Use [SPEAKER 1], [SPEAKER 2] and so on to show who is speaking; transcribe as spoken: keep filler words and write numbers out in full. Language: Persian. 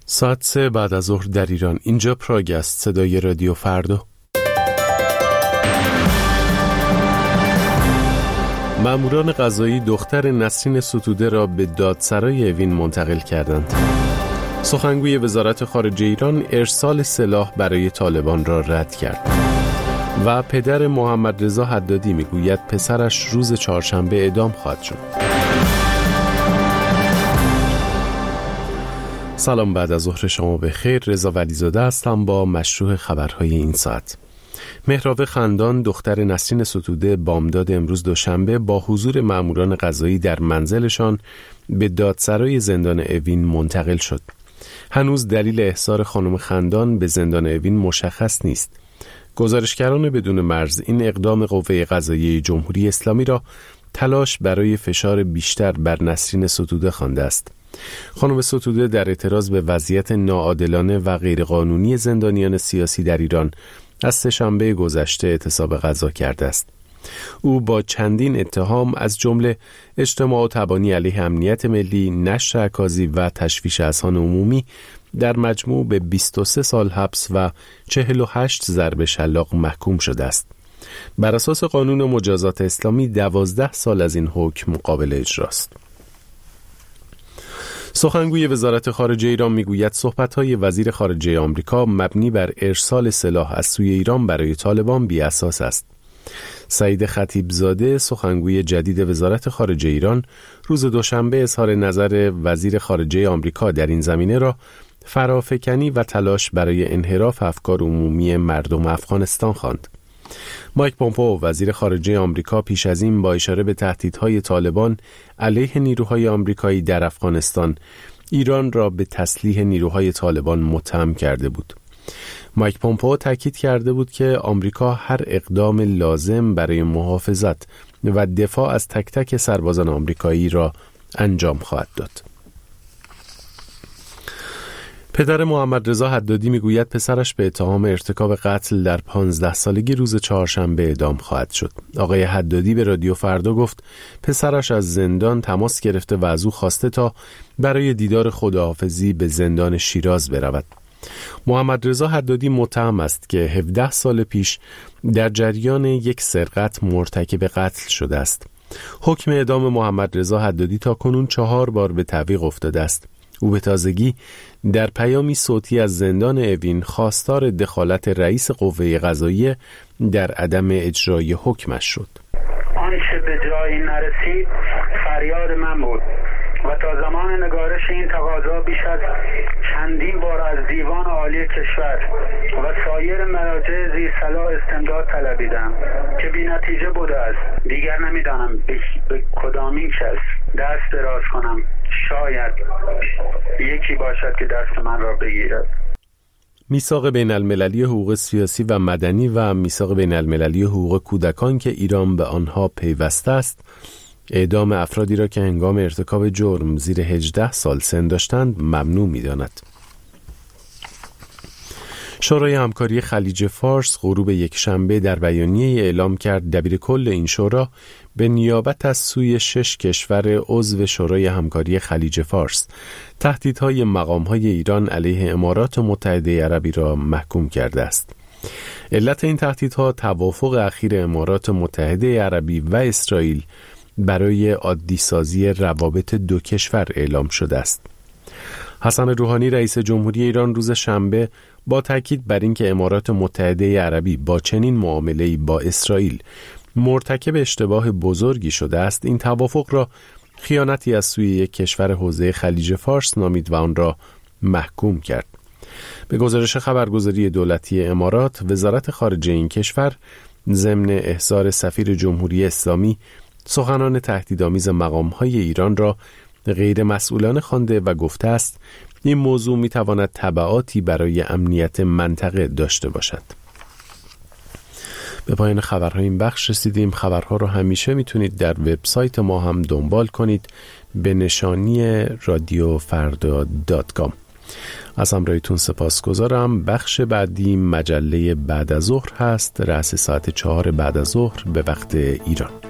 [SPEAKER 1] ساعت سه بعد از ظهر در ایران. اینجا پراگ است، صدای رادیو فردا. ماموران قضایی دختر نسرین ستوده را به دادسرای اوین منتقل کردند. سخنگوی وزارت خارجه ایران ارسال سلاح برای طالبان را رد کرد. و پدر محمد رضا حدادی میگوید پسرش روز چهارشنبه اعدام خواهد شد. سلام، بعد از ظهر شما بخیر. رضا ولیزاده هستم با مشروع خبرهای این ساعت. مهراب خندان دختر نسرین ستوده بامداد امروز دوشنبه با حضور ماموران قضایی در منزلشان به دادسرای زندان اوین منتقل شد. هنوز دلیل احضار خانم خندان به زندان اوین مشخص نیست. گزارشگران بدون مرز این اقدام قوه قضاییه جمهوری اسلامی را تلاش برای فشار بیشتر بر نسرین ستوده خوانده است. خانم ستوده در اعتراض به وضعیت ناعادلانه و غیرقانونی زندانیان سیاسی در ایران از سه‌شنبه گذشته اعتصاب غذا کرده است. او با چندین اتهام از جمله اجتماع تبانی علیه امنیت ملی، نشر اکاذیب و تشویش اذهان عمومی در مجموع به بیست و سه سال حبس و چهل و هشت ضرب شلاق محکوم شده است. بر اساس قانون مجازات اسلامی دوازده سال از این حکم قابل اجراست. سخنگوی وزارت خارجه ایران میگوید صحبت‌های وزیر خارجه آمریکا مبنی بر ارسال سلاح از سوی ایران برای طالبان بی اساس است. سعید خطیبزاده سخنگوی جدید وزارت خارجه ایران روز دوشنبه اظهار نظر وزیر خارجه آمریکا در این زمینه را فرافکنی و تلاش برای انحراف افکار عمومی مردم افغانستان خواند. مایک پومپئو وزیر خارجه آمریکا پیش از این با اشاره به تهدیدهای طالبان علیه نیروهای آمریکایی در افغانستان ایران را به تسلیح نیروهای طالبان متهم کرده بود. مایک پومپئو تاکید کرده بود که آمریکا هر اقدام لازم برای محافظت و دفاع از تک تک سربازان آمریکایی را انجام خواهد داد. پدر محمد رضا حدادی میگوید پسرش به اتهام ارتکاب قتل در پانزده سالگی روز چهارشنبه اعدام خواهد شد. آقای حدادی به رادیو فردا گفت پسرش از زندان تماس گرفته و از او خواسته تا برای دیدار خداحافظی به زندان شیراز برود. محمد رضا حدادی متهم است که هفده سال پیش در جریان یک سرقت مرتکب قتل شده است. حکم اعدام محمد رضا حدادی تا کنون چهار بار به تعویق افتاده است. او به تازگی در پیامی صوتی از زندان اوین خواستار دخالت رئیس قوه قضاییه در عدم اجرای حکمش شد.
[SPEAKER 2] آنچه به جایی نرسید فریاد من بود و تا زمان نگارش این تقاضا بیش از چندین بار از دیوان عالی کشور و سایر مراجع ذی صلاح استمداد طلبیدم که بی نتیجه بوده است. دیگر نمیدانم به, به کدامین کس دست دراز کنم. شاید یکی باشد که دست من را بگیرد.
[SPEAKER 1] میثاق بین المللی حقوق سیاسی و مدنی و میثاق بین المللی حقوق کودکان که ایران به آنها پیوسته است اعدام افرادی را که هنگام ارتکاب جرم زیر هجده سال سن داشتند ممنوع می‌داند. شورای همکاری خلیج فارس غروب یک شنبه در بیانیه اعلام کرد دبیر کل این شورا به نیابت از سوی شش کشور عضو شورای همکاری خلیج فارس تهدیدهای مقام‌های ایران علیه امارات متحده عربی را محکوم کرده است. علت این تهدیدها توافق اخیر امارات متحده عربی و اسرائیل برای عادی سازی روابط دو کشور اعلام شده است. حسن روحانی رئیس جمهوری ایران روز شنبه با تاکید بر اینکه امارات متحده عربی با چنین معامله‌ای با اسرائیل مرتکب اشتباه بزرگی شده است، این توافق را خیانتی از سوی یک کشور حوزه خلیج فارس نامید و آن را محکوم کرد. به گزارش خبرگزاری دولتی امارات، وزارت خارجه این کشور ضمن احضار سفیر جمهوری اسلامی سخنان تهدیدآمیز مقام‌های ایران را غیر مسئولانه خوانده و گفته است این موضوع می‌تواند تبعاتی برای امنیت منطقه داشته باشد. به پایان خبرهای این بخش رسیدیم. خبرها رو همیشه میتونید در وبسایت ما هم دنبال کنید به نشانی رادیو فردا دات کام. از همراهیتون سپاسگزارم. بخش بعدی مجله بعد از ظهر هست، رأس ساعت چهار بعد از ظهر به وقت ایران.